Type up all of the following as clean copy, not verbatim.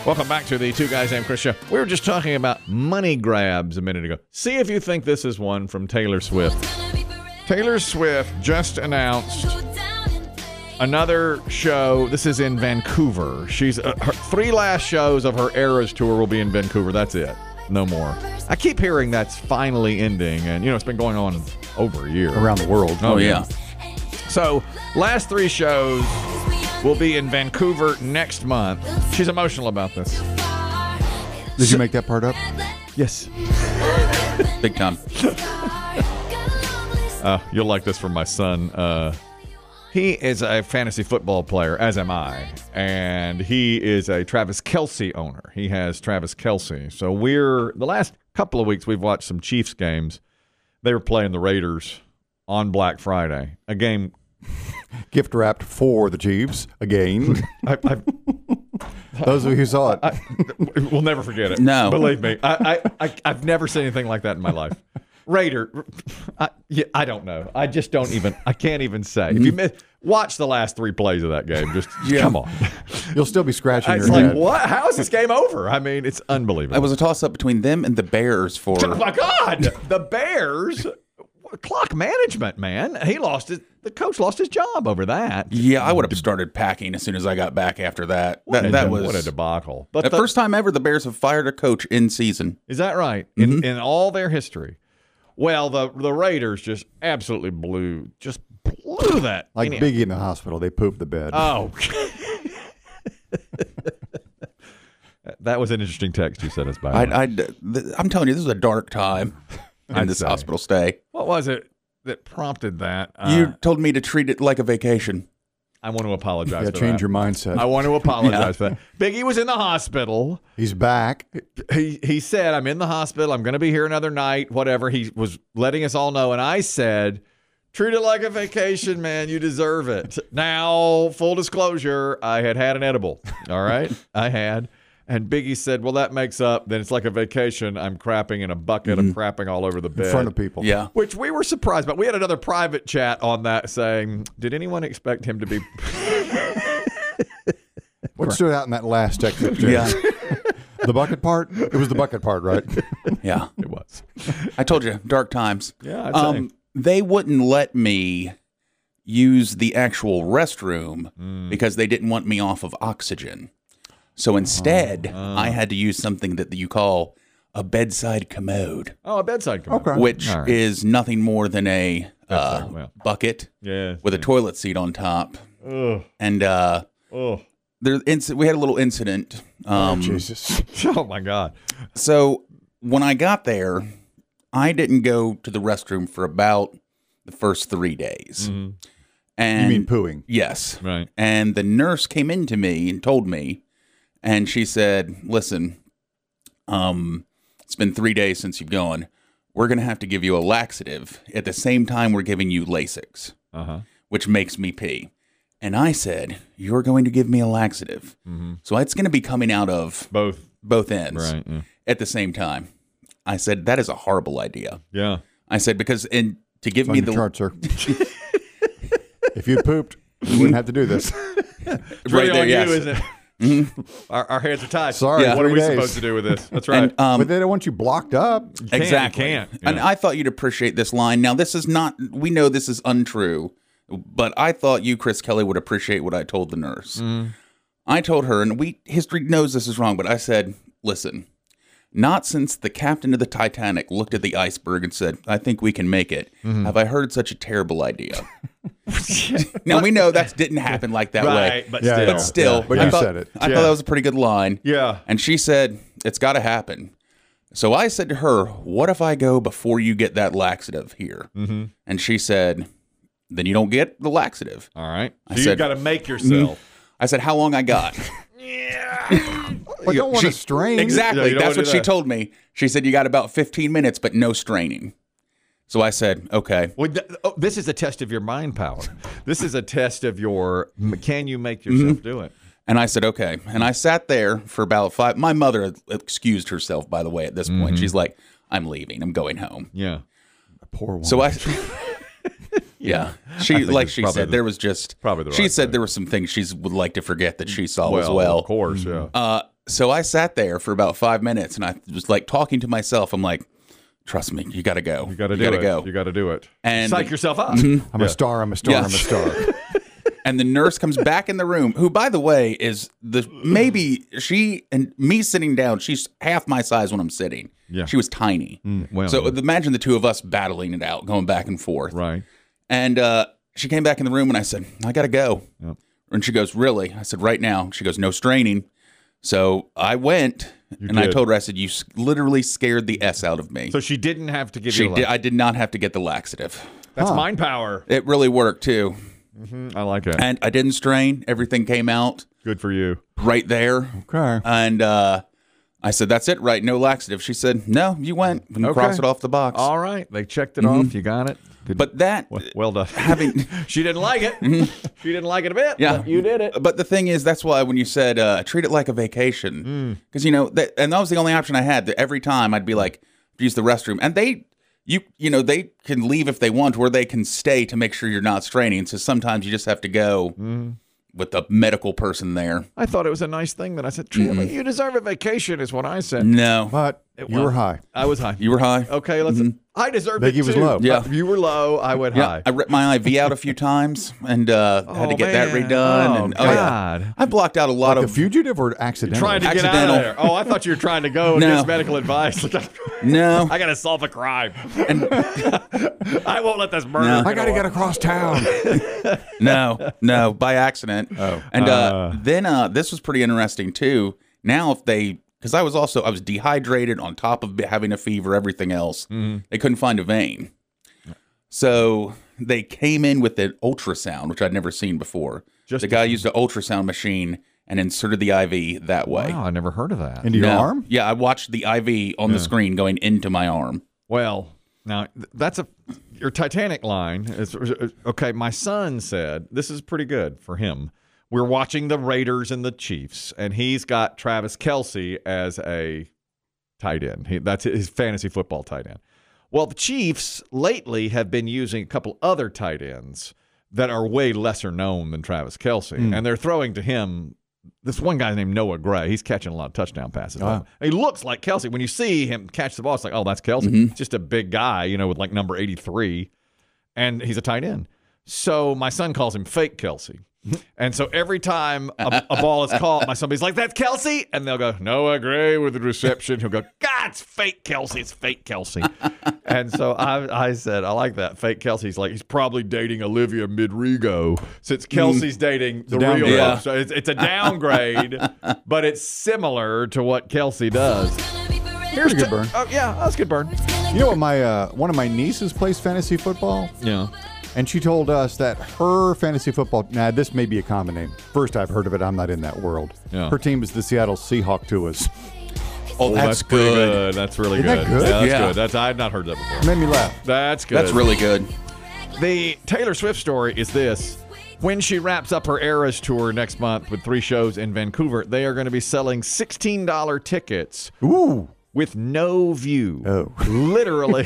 Welcome back to the Two Guys Named Chris show. We were just talking about money grabs a minute ago. See if you think this is one from Taylor Swift. Taylor Swift just announced another show. This is in Vancouver. She's her 3 last shows of her Eras tour will be in Vancouver. That's it. No more. I keep hearing that's finally ending, and it's been going on over a year. Around the world. Oh, yeah. So, last 3 shows will be in Vancouver next month. She's emotional about this. Did you make that part up? Yes. Big time. You'll like this from my son. He is a fantasy football player, as am I, and he is a Travis Kelce owner. He has Travis Kelce. So the last couple of weeks, we've watched some Chiefs games. They were playing the Raiders on Black Friday, a game gift wrapped for the Chiefs again. Those of you who saw it, we'll never forget it. No, believe me, I've never seen anything like that in my life. Raider, I don't know. I just don't even. I can't even say. If you watch the last 3 plays of that game, just come on. You'll still be scratching your head. It's like, what? How is this game over? I mean, it's unbelievable. It was a toss-up between them and the Bears for. Oh my God, the Bears. Clock management, man. The coach lost his job over that. Yeah, I would have started packing as soon as I got back after that. That was what a debacle. But the first time ever the Bears have fired a coach in season. Is that right? Mm-hmm. In all their history. Well, the Raiders just absolutely blew that. Like Biggie in the hospital, they pooped the bed. Oh. That was an interesting text you sent us, by the way. I'm telling you, this is a dark time in this hospital stay. What was it that prompted that? You told me to treat it like a vacation. I want to apologize for that. Change your mindset. I want to apologize for that. Biggie was in the hospital. He's back. He said, I'm in the hospital. I'm going to be here another night, whatever. He was letting us all know. And I said, treat it like a vacation, man. You deserve it. Now, full disclosure, I had an edible. All right? I had. And Biggie said, well, that makes up. Then it's like a vacation. I'm crapping in a bucket. I'm crapping all over the bed. In front of people. Yeah. Which we were surprised about. We had another private chat on that saying, did anyone expect him to be... What stood out in that last text? Yeah. The bucket part? It was the bucket part, right? Yeah. It was. I told you, dark times. Yeah, I'd say. They wouldn't let me use the actual restroom because they didn't want me off of oxygen. So instead, I had to use something that you call a bedside commode. Oh, a bedside commode. Okay. Which is nothing more than a bucket with a toilet seat on top. Ugh. And we had a little incident. Jesus. Oh, my God. So when I got there, I didn't go to the restroom for about the first 3 days. Mm-hmm. And You mean pooing? Yes. Right. And the nurse came in to me and told me, and she said, listen, it's been 3 days since you've gone. We're going to have to give you a laxative at the same time we're giving you Lasix, which makes me pee. And I said, you're going to give me a laxative. Mm-hmm. So it's going to be coming out of both ends at the same time. I said, that is a horrible idea. Yeah. I said, because to give me the chart, sir. If you pooped, you wouldn't have to do this. It's right really there, on yes. you, isn't it? Our hands are tied. Sorry, What are 3 we days. supposed to do with this? That's right. And, but they don't want you blocked up. Exactly. Can't. And I thought you'd appreciate this line. Now, this is not, we know this is untrue, but I thought you, Chris Kelly, would appreciate what I told the nurse. I told her, and history knows this is wrong, but I said, listen, not since the captain of the Titanic looked at the iceberg and said, I think we can make it, have I heard such a terrible idea. Now, we know that didn't happen like that way. But Yeah, still. But still, But you said it. I thought that was a pretty good line. Yeah. And she said, it's got to happen. So I said to her, what if I go before you get that laxative here? Mm-hmm. And she said, then you don't get the laxative. All right. So I you've said- got to make yourself. I said, how long I got? But don't want to strain. Yeah, Exactly. you don't That's wanna what do she that. told me. She said, you got about 15 minutes, but no straining. So I said, okay. Well, this is a test of your mind power. This is a test of can you make yourself do it? And I said, okay. And I sat there for about 5. My mother excused herself, by the way, at this point. She's like, I'm leaving. I'm going home. Yeah. Poor woman. So I, yeah. She, like it's she probably said, there was just, probably the she right said thing. there were some things she would like to forget that she saw as well. Of course, yeah. So I sat there for about 5 minutes, and I was like talking to myself. I'm like, trust me, you got to go. You got to go. You got to do it. And psych yourself up. I'm a star. I'm a star. I'm a star. And the nurse comes back in the room, who, by the way, is maybe she and me sitting down. She's half my size when I'm sitting. Yeah. She was tiny. Well, so imagine the two of us battling it out, going back and forth. right. And she came back in the room, and I said, I got to go. Yep. And she goes, really? I said, right now. She goes, no straining. So I went, and I did. told her, I said, you literally scared the S out of me. So she didn't have to give you. I did not have to get the laxative. That's mind power. It really worked, too. I like it. And I didn't strain. Everything came out Good for you. right there. Okay. And I said, that's it, right? No laxative. She said, no, you went. And cross it off the box. All right. They checked it off. You got it. Good. But that, Well done. having, She didn't like it. She didn't like it a bit. yeah, But you did it. But the thing is, that's why when you said treat it like a vacation, because and that was the only option I had. That every time I'd be like, use the restroom, and they can leave if they want, or they can stay to make sure you're not straining. So sometimes you just have to go with the medical person there. I thought it was a nice thing that I said, you deserve a vacation, is what I said. No, But you were high. I was high. you were high. Okay, let's. I deserved Biggie it was too. low. Yeah. You were low. I went high. I ripped my IV out a few times and had to get that man. redone. Oh, and God. I blocked out a lot The of. fugitive or accidental? Trying to get out of Accidental. there. Oh, I thought you were trying to go No. against medical advice. No, I got to solve a crime. and I won't let this murder. No. I got to get across town. no, by accident. Oh. And then this was pretty interesting too. Now, because I was dehydrated on top of having a fever, everything else. They couldn't find a vein, so they came in with an ultrasound, which I'd never seen before. The guy used an ultrasound machine and inserted the IV that way. Wow, I never heard of that. Into your No. arm? Yeah, I watched the IV on the screen going into my arm. Well, now that's your Titanic line is okay. My son said this is pretty good for him. We're watching the Raiders and the Chiefs, and he's got Travis Kelce as a tight end. That's his fantasy football tight end. Well, the Chiefs lately have been using a couple other tight ends that are way lesser known than Travis Kelce, and they're throwing to him. This one guy named Noah Gray, he's catching a lot of touchdown passes. He looks like Kelce. When you see him catch the ball, it's like, oh, that's Kelce. He's just a big guy, with like number 83, and he's a tight end. So my son calls him fake Kelce. And so every time a ball is caught, my somebody's like, that's Kelce. And they'll go, Noah Gray with the reception. He'll go, God, it's fake Kelce. It's fake Kelce. And so I said, I like that. Fake Kelce. He's like, he's probably dating Olivia Midrigo since Kelsey's dating the real downgrade. one. So it's a downgrade, but it's similar to what Kelce does. Here's Pretty good burn. Oh, yeah, that's a good burn. You know what? My one of my nieces plays fantasy football, Yeah. and she told us that her fantasy football. Now, this may be a common name. First I've heard of it. I'm not in that world. Yeah. Her team is the Seattle Seahawks Tuas. Oh, That's pretty good. That's really Isn't good. that good? Yeah, that's Yeah. good. I've not heard that before. Made me laugh. That's good. That's really good. The Taylor Swift story is this. When she wraps up her Eras tour next month with 3 shows in Vancouver, they are going to be selling $16 tickets Ooh, with no view. Oh. Literally.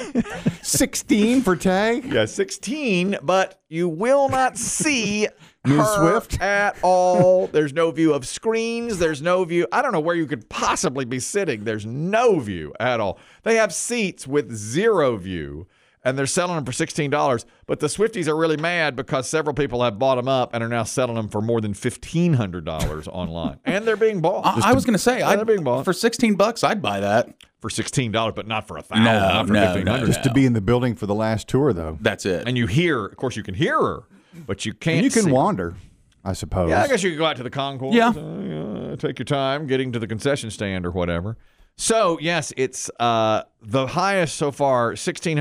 16 for tag. Yeah, 16, but you will not see Ms. her Swift? at all. There's no view of screens. There's no view. I don't know where you could possibly be sitting. There's no view at all. They have seats with 0 view, and they're selling them for $16. But the Swifties are really mad because several people have bought them up and are now selling them for more than $1,500 online. And they're being bought. I was going to say, they're being bought. for $16, I'd buy that. For $16, but not for $1,000, No, not for no, $1,500. no. Just to be in the building for the last tour, though. That's it. And you hear, of course, you can hear her, but you can't And you can see her. wander, I suppose. Yeah, I guess you could go out to the concourse. Yeah. Take your time getting to the concession stand or whatever. So, yes, it's the highest so far,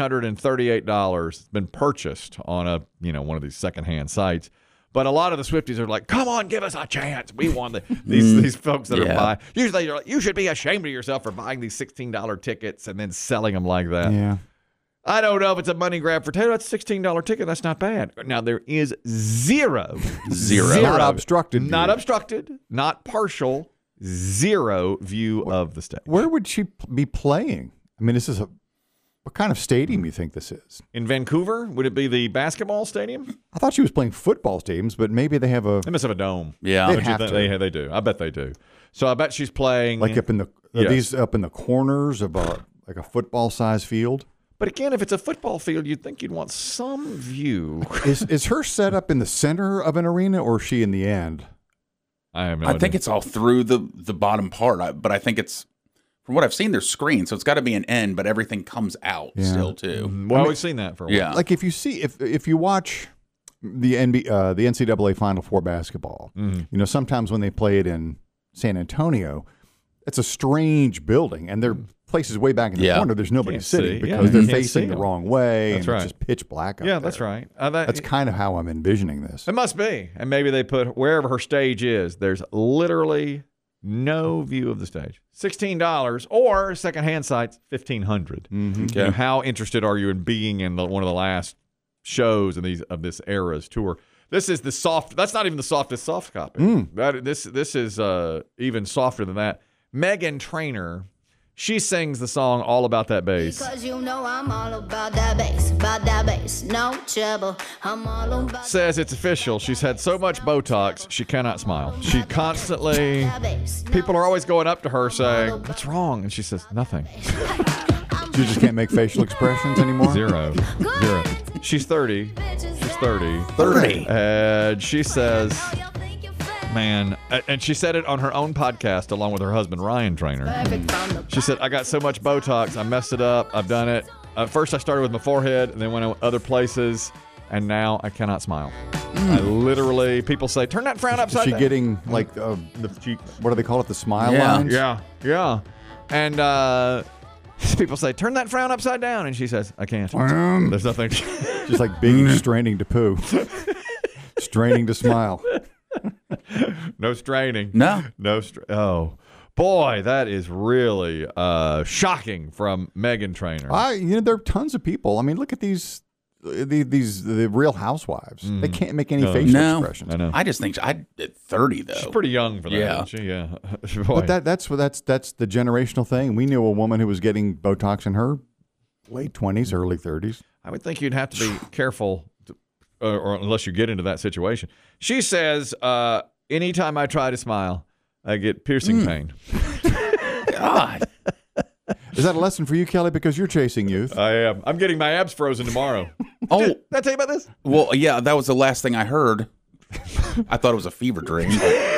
$1,638 been purchased on one of these secondhand sites. But a lot of the Swifties are like, come on, give us a chance. We want these folks that are buying. Usually you're like, you should be ashamed of yourself for buying these $16 tickets and then selling them like that. Yeah. I don't know if it's a money grab for Taylor. That's a $16 ticket. That's not bad. Now, there is zero. Not obstructed view. Not obstructed. Not partial. 0 view of the stage. Where would she be playing? I mean, this is What kind of stadium you think this is? In Vancouver, would it be the basketball stadium? I thought she was playing football stadiums, but maybe they have a... They must have a dome. Yeah. They'd have to. They do. I bet they do. So I bet she's playing Like up in the Yes. these up in the corners of a football-sized field. But again, if it's a football field, you'd think you'd want some view. Is her set up in the center of an arena, or is she in the end? I have no I idea. think it's all through the bottom part, but I think it's, from what I've seen, there's screens, so it's got to be an end, but everything comes out still too. Well, we've seen that for a while. Yeah. Like if you watch the NCAA Final Four basketball, you know, sometimes when they play it in San Antonio, it's a strange building, and there are places way back in the corner there's nobody Can't sitting see. because Yeah, they're you can't see facing the them. wrong way, That's and right. it's just pitch black up Yeah, there. that's right. That's kind of how I'm envisioning this. It must be. And maybe they put wherever her stage is, there's literally no view of the stage. $16 or secondhand sites, $1,500. Okay. You know, how interested are you in being in one of the last shows of this era's tour? This is the soft. That's not even the softest soft copy. This is even softer than that. Meghan Trainor, she sings the song All About That Bass. Because you know I'm all about that bass, no trouble. I'm all about Says it's official. She's had so much Botox, she cannot smile. She constantly, that bass. people are always going up to her saying, "What's wrong?" And she says, "Nothing." You just can't make facial expressions anymore. Zero. She's 30. She's 30. 30. And she says, man, and she said it on her own podcast along with her husband, Ryan Trainor. She said, I got so much Botox, I messed it up, I've done it. First I started with my forehead and then went other places, and now I cannot smile. I literally, people say, turn that frown Is upside she down. getting like what do they call it? The smile lines? Yeah. And people say, turn that frown upside down. And she says, I can't. There's nothing. Just like Biggie straining to poo. Straining to smile. No straining. No. Oh, boy, that is really shocking from Meghan Trainor. There are tons of people. I mean, look at the Real Housewives. They can't make any facial expressions. I know. I just think at 30 though. She's pretty young for that, Yeah. isn't she? Yeah. Boy. But that's the generational thing. We knew a woman who was getting Botox in her late 20s, early 30s. I would think you'd have to be careful, or unless you get into that situation. She says, anytime I try to smile, I get piercing pain. God. Is that a lesson for you, Kelly? Because you're chasing youth. I am. I'm getting my abs frozen tomorrow. Oh, Did I tell you about this? well, yeah, that was the last thing I heard. I thought it was a fever dream. But